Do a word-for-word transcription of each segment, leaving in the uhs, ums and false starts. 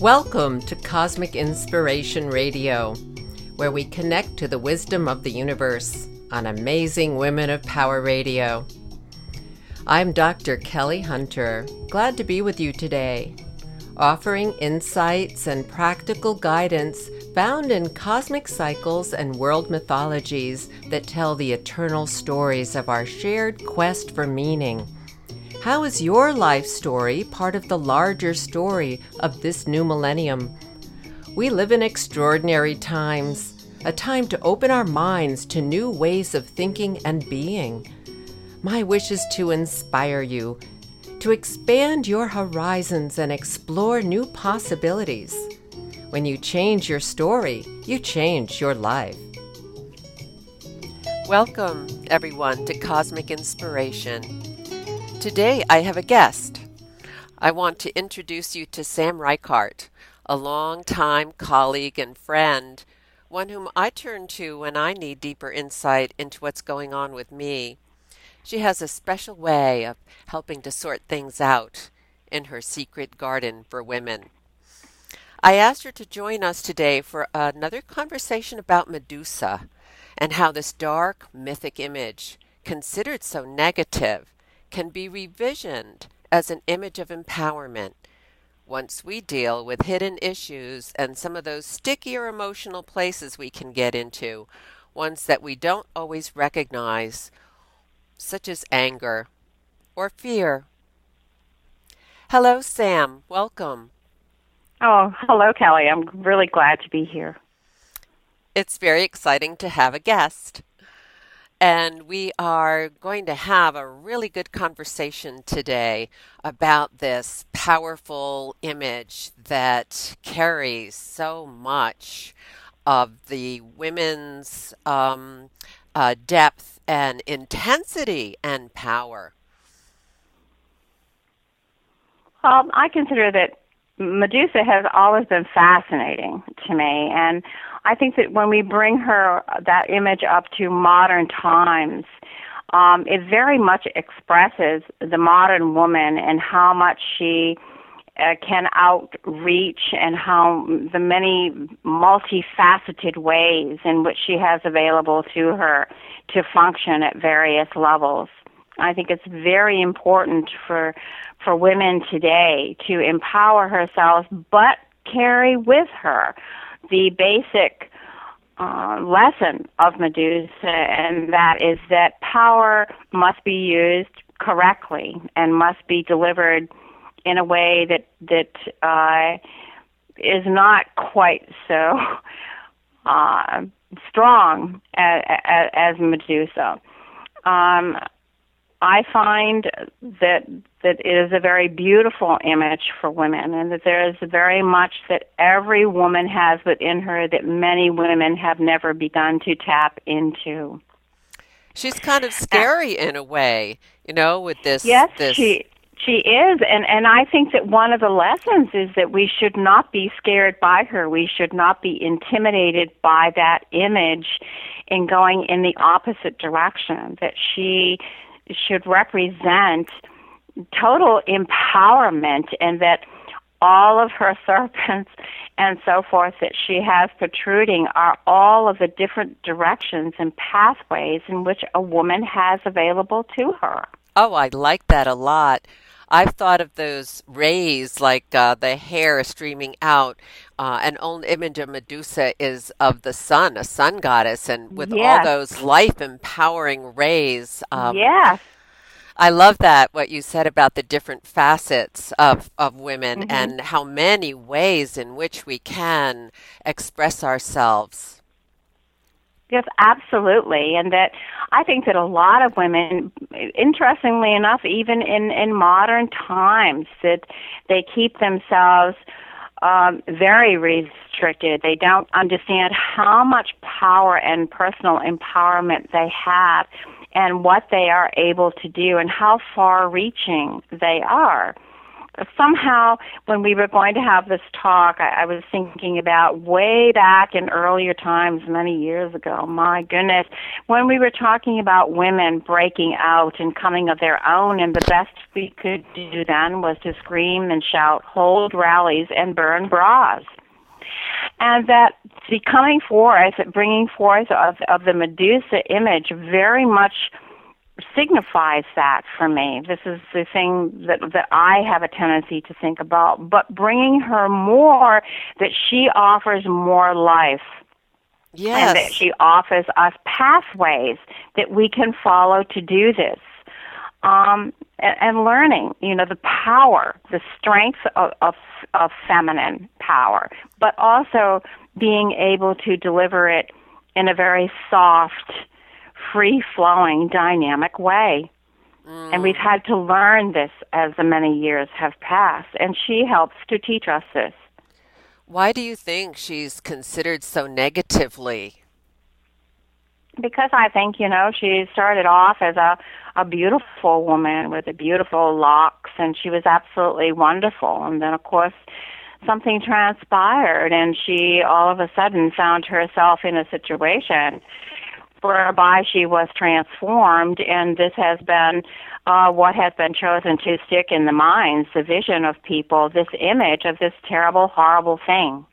Welcome to Cosmic Inspiration Radio, where we connect to the wisdom of the universe on Amazing Women of Power Radio. I'm Doctor Kelly Hunter, glad to be with you today, offering insights and practical guidance found in cosmic cycles and world mythologies that tell the eternal stories of our shared quest for meaning. How is your life story part of the larger story of this new millennium? We live in extraordinary times, a time to open our minds to new ways of thinking and being. My wish is to inspire you, to expand your horizons and explore new possibilities. When you change your story, you change your life. Welcome, everyone, to Cosmic Inspiration. Today I have a guest. I want to introduce you to Sam Reichardt, a longtime colleague and friend, one whom I turn to when I need deeper insight into what's going on with me. She has a special way of helping to sort things out in her secret garden for women. I asked her to join us today for another conversation about Medusa and how this dark, mythic image, considered so negative, can be revisioned as an image of empowerment once we deal with hidden issues and some of those stickier emotional places we can get into, ones that we don't always recognize, such as anger or fear. Hello, Sam. Welcome. Oh, hello, Kelly. I'm really glad to be here. It's very exciting to have a guest. And we are going to have a really good conversation today about this powerful image that carries so much of the women's um, uh, depth and intensity and power. Um, I consider that Medusa has always been fascinating to me, and I think that when we bring her, that image up to modern times, um, it very much expresses the modern woman and how much she uh, can outreach and how the many multifaceted ways in which she has available to her to function at various levels. I think it's very important for for women today to empower herself, but carry with her the basic uh, lesson of Medusa, and that is that power must be used correctly and must be delivered in a way that that uh, is not quite so uh, strong as, as Medusa. Um, I find that that it is a very beautiful image for women, and that there is very much that every woman has within her that many women have never begun to tap into. She's kind of scary uh, in a way, you know, with this. Yes, this... she she is, and and I think that one of the lessons is that we should not be scared by her. We should not be intimidated by that image in going in the opposite direction. That she should represent total empowerment, and that all of her serpents and so forth that she has protruding are all of the different directions and pathways in which a woman has available to her. Oh, I like that a lot. I've thought of those rays, like uh, the hair streaming out. Uh, an old image of Medusa is of the sun, a sun goddess, and with yes. all those life-empowering rays. Um, yes. I love that, what you said about the different facets of, of women mm-hmm. and how many ways in which we can express ourselves. Yes, absolutely. And that I think that a lot of women, interestingly enough, even in, in modern times, that they keep themselves um, very restricted. They don't understand how much power and personal empowerment they have and what they are able to do and how far-reaching they are. somehow when we were going to have this talk, I, I was thinking about way back in earlier times, many years ago, my goodness, when we were talking about women breaking out and coming of their own, and the best we could do then was to scream and shout, hold rallies and burn bras. And that the coming forth, bringing forth of, of the Medusa image very much signifies that for me. This is the thing that that I have a tendency to think about. But bringing her more, that she offers more life. Yes. And that she offers us pathways that we can follow to do this. Um, and, and learning, you know, the power, the strength of, of, of feminine power, but also being able to deliver it in a very soft, free-flowing, dynamic way. Mm. And we've had to learn this as the many years have passed, and she helps to teach us this. Why do you think she's considered so negatively? Because I think, you know, she started off as a, a beautiful woman with the beautiful locks, and she was absolutely wonderful. And then, of course, something transpired, and she all of a sudden found herself in a situation whereby she was transformed, and this has been uh, what has been chosen to stick in the minds, the vision of people, this image of this terrible, horrible thing.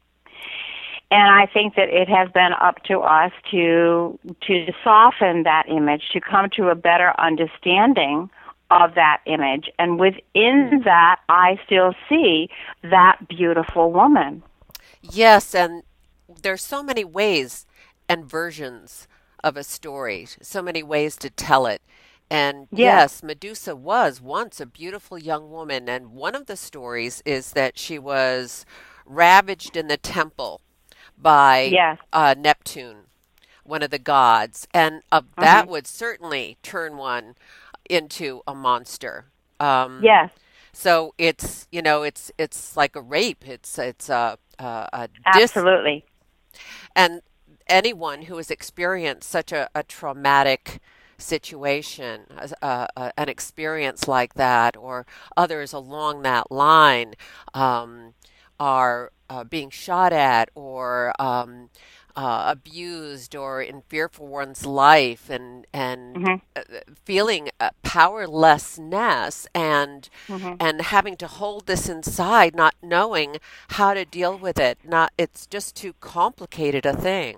And I think that it has been up to us to to soften that image, to come to a better understanding of that image. And within that, I still see that beautiful woman. Yes, and there's so many ways and versions of a story, so many ways to tell it. And yeah. yes, Medusa was once a beautiful young woman, and one of the stories is that she was ravaged in the temple by yes. uh, Neptune, one of the gods, and uh, that mm-hmm. would certainly turn one into a monster. Um, yes. So it's you know it's it's like a rape. It's it's a, a, a absolutely. Dis- and anyone who has experienced such a, a traumatic situation, uh, uh, an experience like that, or others along that line, um, are uh, being shot at or um, uh, abused or in fear for one's life, and and mm-hmm. uh, feeling uh, powerlessness and mm-hmm. and having to hold this inside, not knowing how to deal with it. Not it's just too complicated a thing.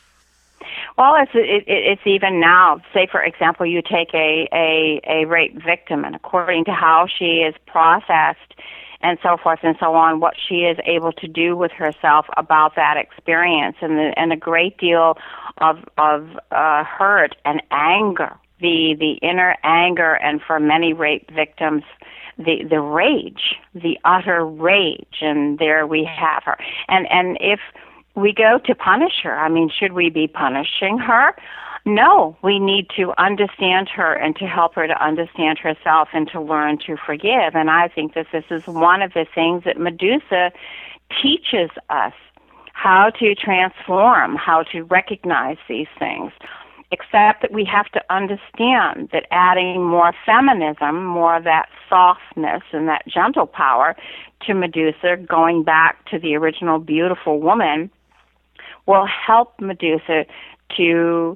Well, it's it, it's even now. Say, for example, you take a, a a rape victim, and according to how she is processed and so forth and so on, what she is able to do with herself about that experience, and the, and a great deal of of uh, hurt and anger, the the inner anger, and for many rape victims, the the rage, the utter rage, and there we have her. And and if we go to punish her, I mean, should we be punishing her? No, we need to understand her and to help her to understand herself and to learn to forgive. And I think that this is one of the things that Medusa teaches us, how to transform, how to recognize these things, except that we have to understand that adding more feminism, more of that softness and that gentle power to Medusa, going back to the original beautiful woman, will help Medusa to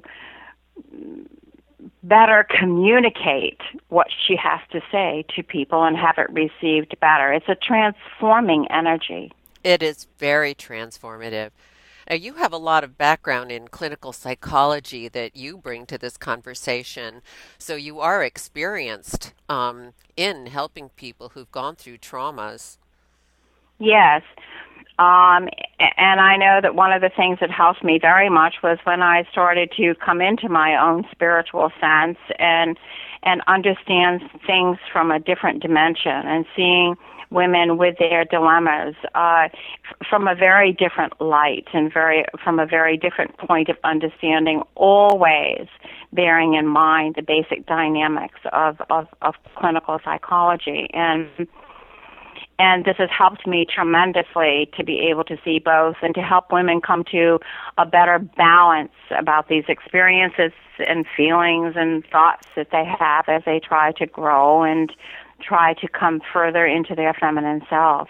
better communicate what she has to say to people and have it received better. It's a transforming energy. It is very transformative. Now, you have a lot of background in clinical psychology that you bring to this conversation, so you are experienced um, in helping people who've gone through traumas. Yes. Um, and I know that one of the things that helped me very much was when I started to come into my own spiritual sense and and understand things from a different dimension, and seeing women with their dilemmas uh, f- from a very different light and very from a very different point of understanding, always bearing in mind the basic dynamics of, of, of clinical psychology. And And this has helped me tremendously to be able to see both and to help women come to a better balance about these experiences and feelings and thoughts that they have as they try to grow and try to come further into their feminine selves.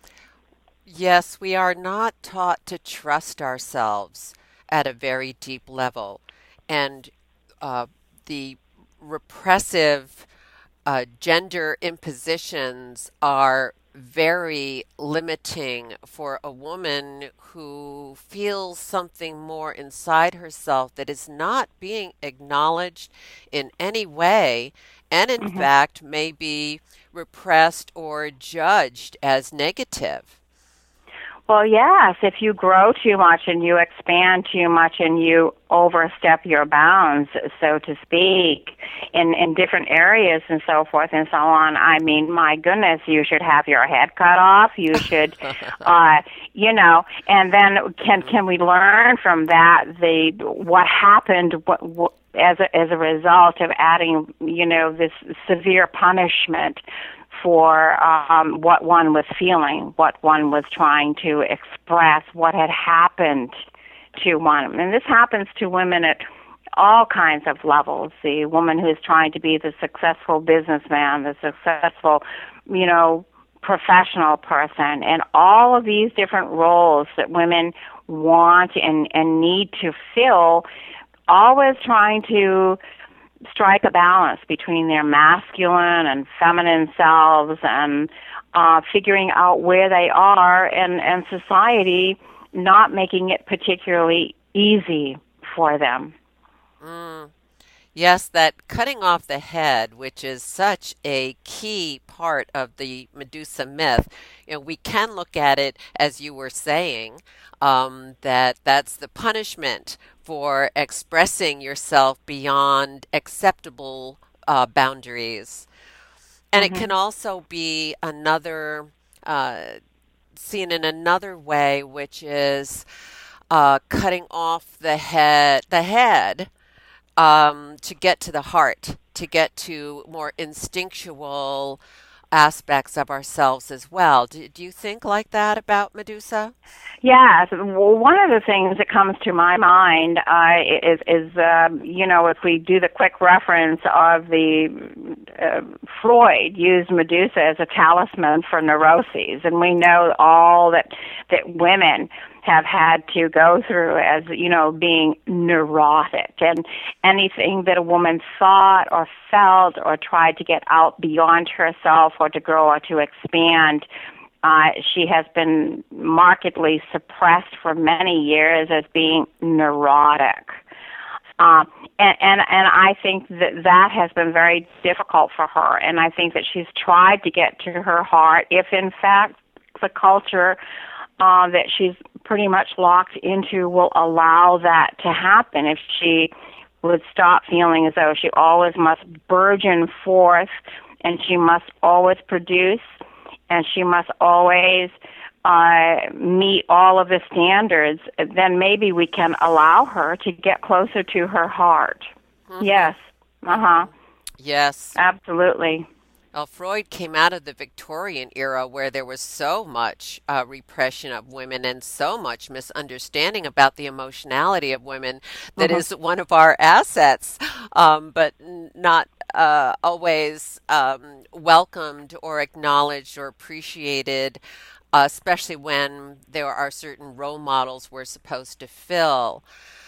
Yes, we are not taught to trust ourselves at a very deep level. And uh, the repressive uh, gender impositions are very limiting for a woman who feels something more inside herself that is not being acknowledged in any way, and in Hmm. fact may be repressed or judged as negative. Well, yes, if you grow too much and you expand too much and you overstep your bounds, so to speak, in, in different areas and so forth and so on, I mean, my goodness, you should have your head cut off. You should, uh, you know, and then can can we learn from that the what happened what, what, as a, as a result of adding, you know, this severe punishment for um, what one was feeling, what one was trying to express, what had happened to one. And this happens to women at all kinds of levels. The woman who's trying to be the successful businessman, the successful, you know, professional person, and all of these different roles that women want and, and need to fill, always trying to strike a balance between their masculine and feminine selves, and uh, figuring out where they are, and, and society not making it particularly easy for them. Mm. Yes, that cutting off the head, which is such a key part of the Medusa myth, you know, we can look at it as you were saying, um, that that's the punishment for expressing yourself beyond acceptable uh, boundaries. And it can Hmm. also be another, uh, seen in another way, which is uh, cutting off the head, the head um, to get to the heart, to get to more instinctual aspects of ourselves as well. Do, do you think like that about Medusa? Yes, well, one of the things that comes to my mind uh, is, is um, you know, if we do the quick reference of the uh, Freud used Medusa as a talisman for neuroses, and we know all that that women have had to go through as, you know, being neurotic, and anything that a woman thought or felt or tried to get out beyond herself or to grow or to expand, uh, she has been markedly suppressed for many years as being neurotic. Um, and, and and I think that that has been very difficult for her, and I think that she's tried to get to her heart. If in fact the culture uh, that she's pretty much locked into will allow that to happen, if she would stop feeling as though she always must burgeon forth, and she must always produce, and she must always uh, meet all of the standards, then maybe we can allow her to get closer to her heart. Hmm. Yes. Uh-huh. Yes. Absolutely. Well, Freud came out of the Victorian era where there was so much uh, repression of women and so much misunderstanding about the emotionality of women that Hmm. is one of our assets, um, but n- not uh, always um, welcomed or acknowledged or appreciated, uh, especially when there are certain role models we're supposed to fill.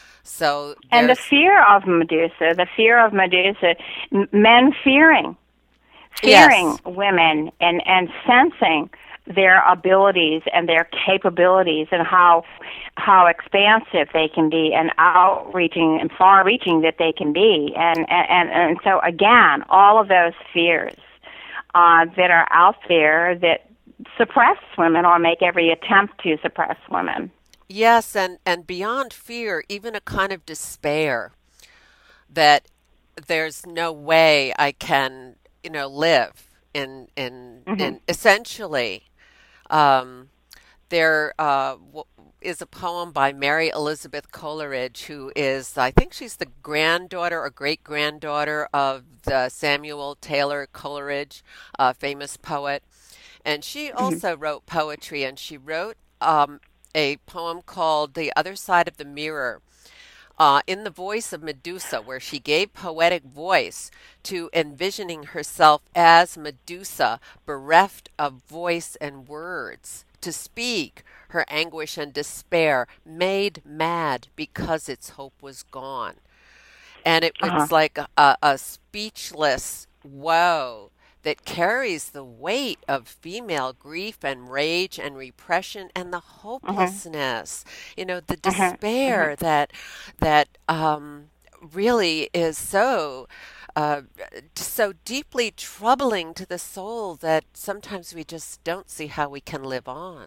So And the there's, fear of Medusa, the fear of Medusa, m- men fearing, fearing yes. women, and, and sensing their abilities and their capabilities, and how how expansive they can be, and outreaching and far reaching that they can be, and and and, and so again, all of those fears uh, that are out there that suppress women or make every attempt to suppress women. Yes, and, and beyond fear, even a kind of despair that there's no way I can, you know, live in in Hmm. in essentially. Um, there uh, w- is a poem by Mary Elizabeth Coleridge, who is, I think she's the granddaughter or great granddaughter of the Samuel Taylor Coleridge, a famous poet. And she Hmm. also wrote poetry, and she wrote um, a poem called The Other Side of the Mirror. uh, in the voice of Medusa, where she gave poetic voice to envisioning herself as Medusa, bereft of voice and words, to speak her anguish and despair, made mad because its hope was gone. And it, Uh-huh. it's like a, a speechless woe that carries the weight of female grief and rage and repression and the Mhm. hopelessness, you know, the Mhm. Mhm. despair that that um, really is so uh, so deeply troubling to the soul that sometimes we just don't see how we can live on.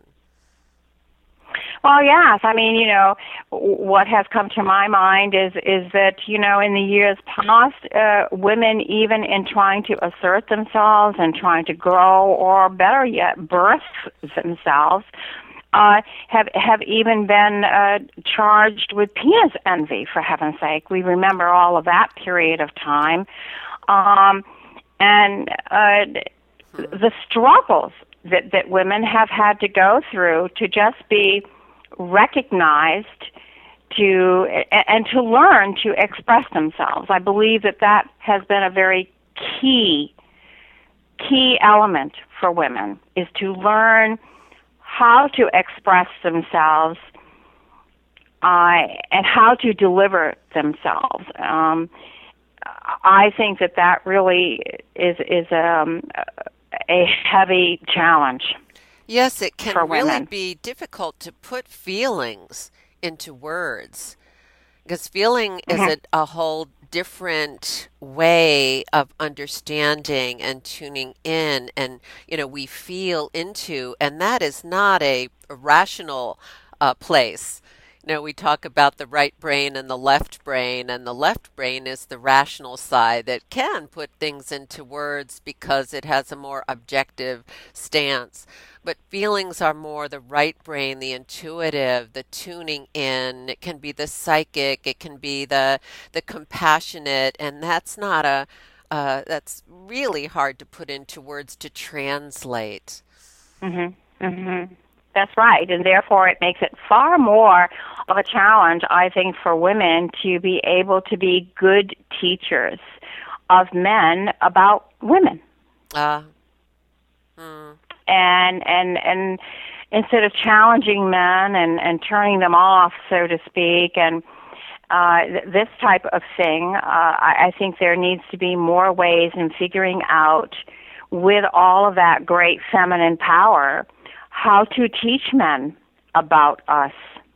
Well, yes. I mean, you know, w- what has come to my mind is is that you know, in the years past, uh, women, even in trying to assert themselves and trying to grow, or better yet, birth themselves, uh, have have even been uh, charged with penis envy. For heaven's sake, we remember all of that period of time, um, and uh, Hmm. the struggles that that women have had to go through to just be recognized, to and to learn to express themselves. I believe that that has been a very key key element for women, is to learn how to express themselves, uh, and how to deliver themselves. Um, I think that that really is is um, a heavy challenge Yes, it for can really women. be difficult to put feelings into words. Because feeling is Hmm. a, a whole different way of understanding and tuning in, and you know we feel into, and that is not a, a rational uh, place. You know, we talk about the right brain and the left brain, and the left brain is the rational side that can put things into words because it has a more objective stance. But feelings are more the right brain, the intuitive, the tuning in. It can be the psychic, it can be the the compassionate, and that's not a uh, that's really hard to put into words to translate. Hmm. Hmm. That's right, and therefore it makes it far more of a challenge, I think, for women to be able to be good teachers of men about women. Uh, mm, And and and instead of challenging men and and turning them off, so to speak, and uh, th- this type of thing, uh, I, I think there needs to be more ways in figuring out, with all of that great feminine power, how to teach men about us,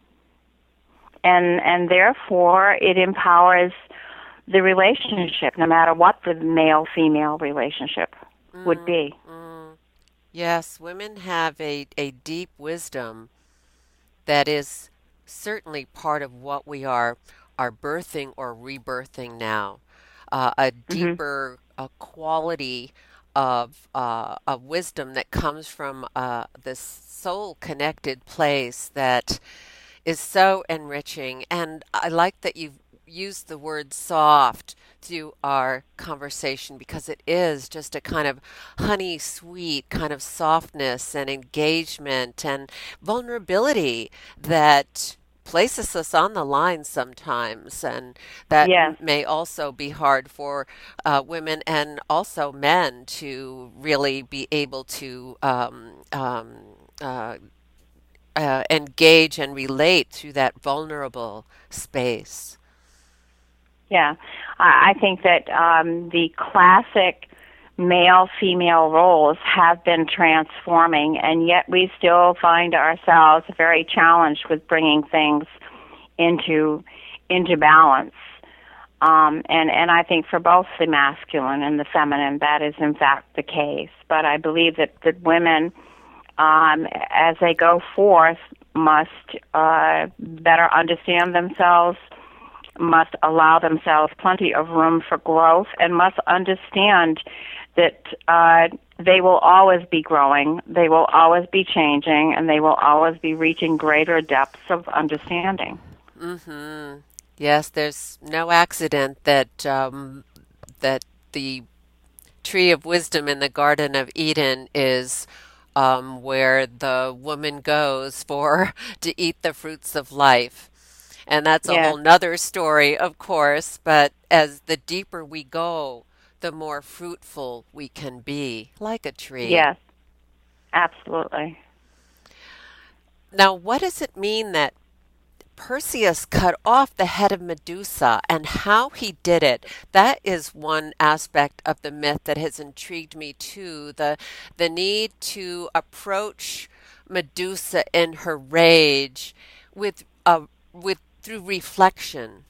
and and therefore it empowers the relationship, no matter what the male female relationship would mm, be. mm. Yes, women have a, a deep wisdom that is certainly part of what we are are birthing or rebirthing now. Uh, a Mhm. deeper uh, quality of uh, of wisdom that comes from uh, this soul connected place that is so enriching. And I like that you've used the word soft through our conversation because it is just a kind of honey sweet kind of softness and engagement and vulnerability that places us on the line sometimes, and that Yes. m- may also be hard for uh, women and also men to really be able to um, um, uh, uh, engage and relate through that vulnerable space. Yeah, I I think that um, the classic male-female roles have been transforming, and yet we still find ourselves very challenged with bringing things into into balance. Um, and and I think for both the masculine and the feminine, that is in fact the case. But I believe that that women, um, as they go forth, must uh, better understand themselves, must allow themselves plenty of room for growth, and must understand that uh, they will always be growing, they will always be changing, and they will always be reaching greater depths of understanding. Hmm. Yes, there's no accident that um, that the tree of wisdom in the Garden of Eden is um, where the woman goes for to eat the fruits of life. And that's a Yes. whole nother story, of course. But as the deeper we go, the more fruitful we can be, like a tree. Yes. Absolutely. Now, what does it mean that Perseus cut off the head of Medusa and how he did it? That is one aspect of the myth that has intrigued me too. The the need to approach Medusa in her rage with uh, with through reflection.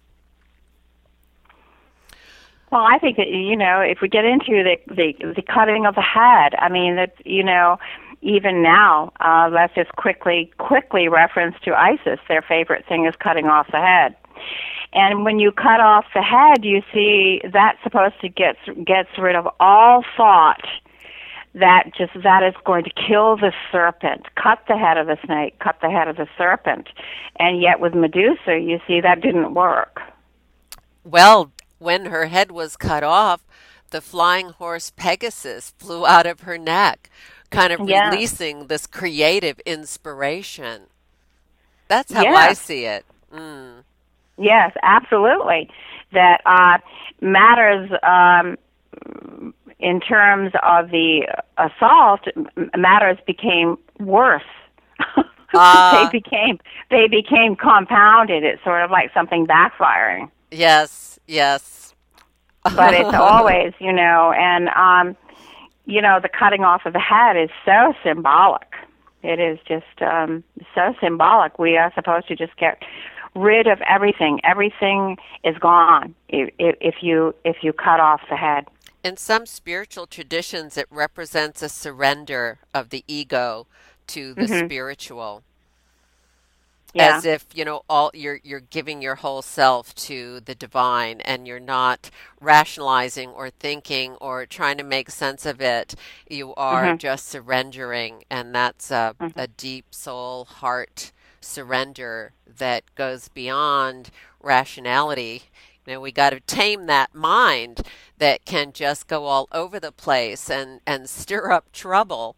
Well, I think that, you know, if we get into the the, the cutting of the head, I mean that, you know, even now, uh, let's just quickly quickly reference to ISIS. Their favorite thing is cutting off the head. And when you cut off the head, you see that's supposed to get gets rid of all thought that just that is going to kill the serpent. Cut the head of the snake, cut the head of the serpent. And yet with Medusa, you see that didn't work. Well, when her head was cut off, the flying horse Pegasus flew out of her neck, kind of Yes. releasing this creative inspiration. That's how I Yes. see it. Mm. Yes, absolutely. That uh, matters um, in terms of the assault. m- Matters became worse. they Ah, became they became compounded. It's sort of like something backfiring. yes, yes. But it's always, you know, and um, you know, the cutting off of the head is so symbolic. It is just um, so symbolic. We are supposed to just get rid of everything. Everything is gone if, if if you if you cut off the head. In some spiritual traditions, it represents a surrender of the ego to the Mhm. spiritual. Yeah. As if, you know, all you're you're giving your whole self to the divine and you're not rationalizing or thinking or trying to make sense of it. You are Mhm. just surrendering, and that's a, Mhm. a deep soul heart surrender that goes beyond rationality. You know, we got to tame that mind that can just go all over the place and and stir up trouble.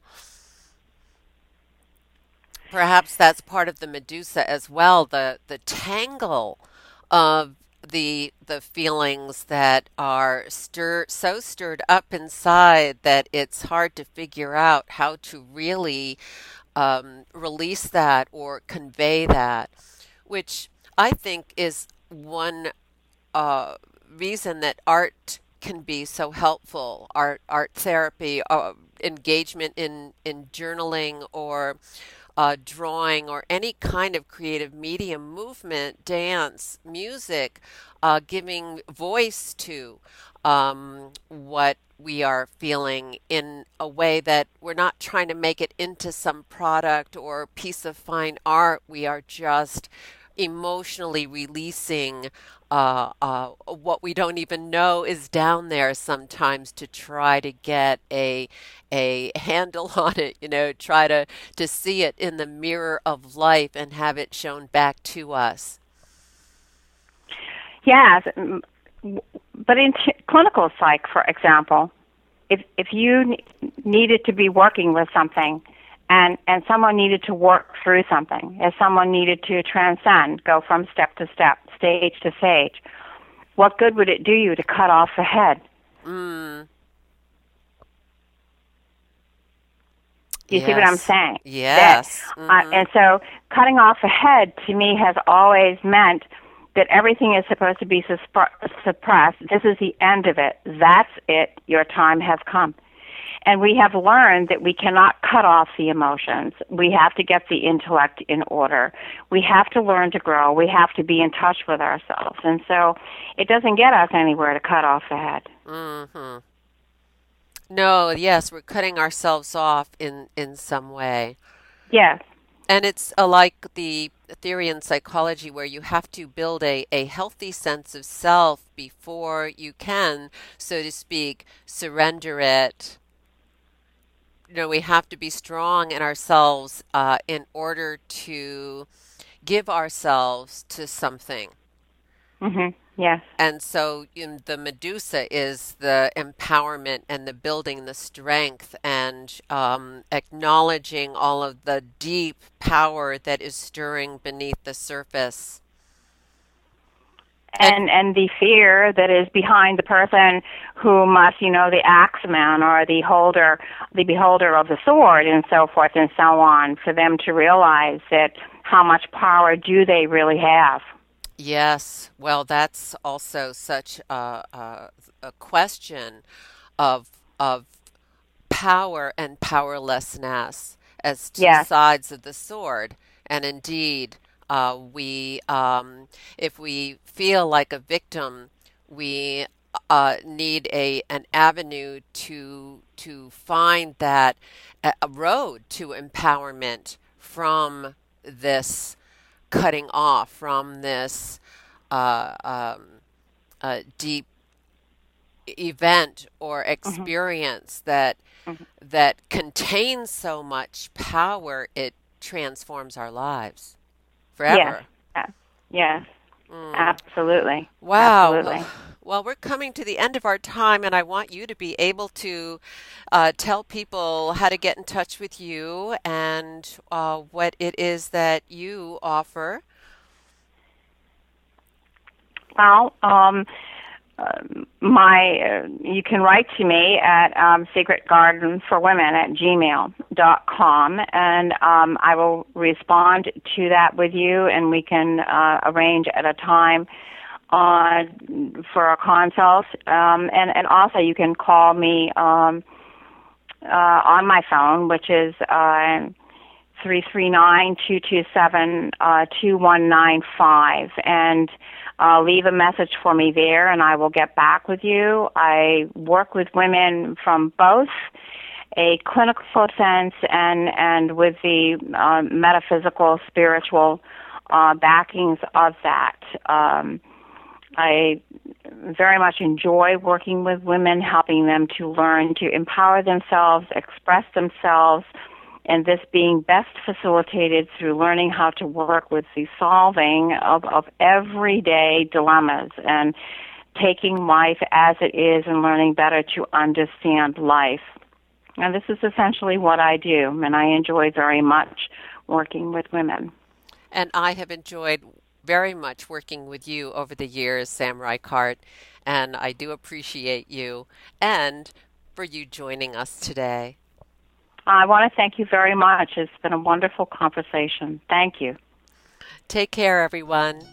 Perhaps that's part of the Medusa as well, the the tangle of the the feelings that are stir so stirred up inside that it's hard to figure out how to really um, release that or convey that, which I think is one uh, reason that art can be so helpful. Art art therapy, uh, engagement in in journaling or uh, drawing or any kind of creative medium, movement, dance, music, uh, giving voice to um, what we are feeling in a way that we're not trying to make it into some product or piece of fine art. We are just emotionally releasing uh, uh, what we don't even know is down there sometimes to try to get a a handle on it, you know, try to to see it in the mirror of life and have it shown back to us. Yes. mm, w- But in t- clinical psych, for example, if if you ne- needed to be working with something, and and someone needed to work through something, if someone needed to transcend, go from step to step, stage to stage, what good would it do you to cut off the head? Mm, You see what I'm yes. saying? That, Yes. uh, Mm-hmm. and so cutting off the head to me has always meant that everything is supposed to be suspr- suppressed. This is the end of it. That's it. Your time has come. And we have learned that we cannot cut off the emotions. We have to get the intellect in order. We have to learn to grow. We have to be in touch with ourselves. And so it doesn't get us anywhere to cut off the head. Mm-hmm. No, yes, we're cutting ourselves off in in some way. Yes. And it's uh, like the theory in psychology where you have to build a, a healthy sense of self before you can, so to speak, surrender it. You know, we have to be strong in ourselves uh, in order to give ourselves to something. Mhm. Yes. And so in the Medusa is the empowerment and the building the strength and um, acknowledging all of the deep power that is stirring beneath the surface. And and and the fear that is behind the person who must, you know, the axeman or the holder, the beholder of the sword, and so forth and so on, for them to realize that how much power do they really have. yes, well, that's also such a, a, a question of of power and powerlessness as two Yes. sides of the sword. And indeed, uh, we, um, if we feel like a victim, we uh, need a an avenue to to find that a a road to empowerment from this cutting off, from this uh, um, uh, deep event or Hmm. experience that Hmm. that contains so much power, it transforms our lives Yes. forever. Yes. Yes. Mm. Absolutely. Wow. Absolutely. Well, we're coming to the end of our time, and I want you to be able to uh, tell people how to get in touch with you and uh, what it is that you offer. Well, um, um, my uh, you can write to me at um, secret garden for women at gmail dot com, and um, I will respond to that with you, and we can uh, arrange at a time uh, for a consult. Um, and and also you can call me um, uh, on my phone, which is uh, three three nine, two two seven, uh, two one nine five, and uh, leave a message for me there, and I will get back with you. I work with women from both a clinical sense and, and with the uh, metaphysical, spiritual uh, backings of that. Um, I very much enjoy working with women, helping them to learn to empower themselves, express themselves, and this being best facilitated through learning how to work with the solving of, of everyday dilemmas and taking life as it is and learning better to understand life. And this is essentially what I do, and I enjoy very much working with women. And I have enjoyed very much working with you over the years, Sam Reichardt, and I do appreciate you and for you joining us today. I want to thank you very much. It's been a wonderful conversation. Thank you. Take care, everyone.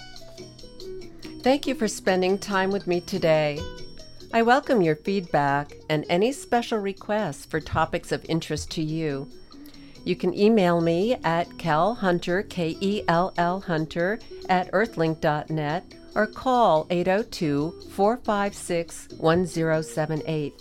Thank you for spending time with me today. I welcome your feedback and any special requests for topics of interest to you. You can email me at Kel Hunter, K E L L Hunter, at earthlink dot net or call eight oh two, four five six, one oh seven eight.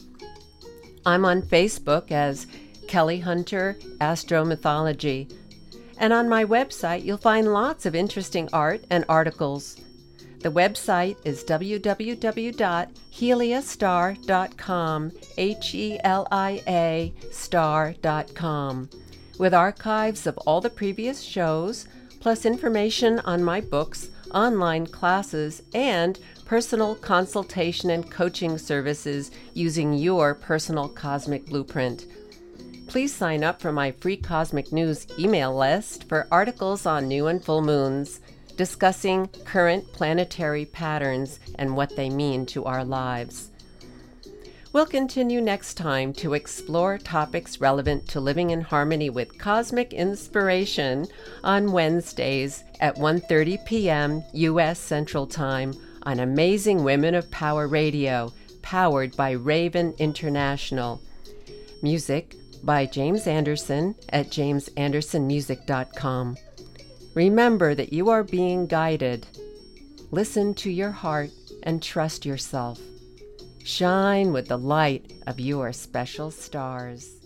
I'm on Facebook as Kelly Hunter Astromythology, and on my website you'll find lots of interesting art and articles. The website is w w w dot helia star dot com, H E L I A star dot com, with archives of all the previous shows, plus information on my books, online classes, and personal consultation and coaching services using your personal cosmic blueprint. Please sign up for my free Cosmic News email list for articles on new and full moons, discussing current planetary patterns and what they mean to our lives. We'll continue next time to explore topics relevant to living in harmony with cosmic inspiration on Wednesdays at one thirty p.m. U S Central Time on Amazing Women of Power Radio, powered by Raven International. Music by James Anderson at james anderson music dot com. Remember that you are being guided. Listen to your heart and trust yourself. Shine with the light of your special stars.